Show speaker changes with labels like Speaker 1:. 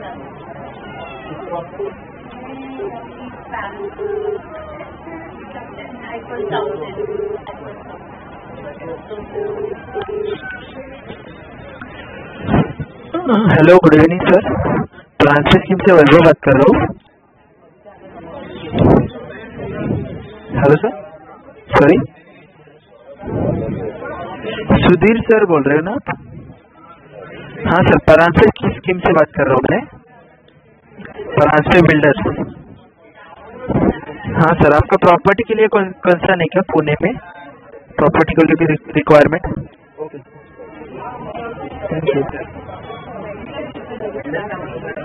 Speaker 1: Hello, good evening sir. Transfer scheme से वैभव बात कर रहा हूँ। Hello sir, sorry, Sudhir sir बोल रहे हो ना आप? हाँ सर, ट्रांसफर की स्कीम से बात कर रहा हूँ मैं, ट्रांसफर बिल्डर। हाँ सर, आपका प्रॉपर्टी के लिए कंसर्न है क्या पुणे में? प्रॉपर्टी को लेकर रिक्वायरमेंट? Thank you.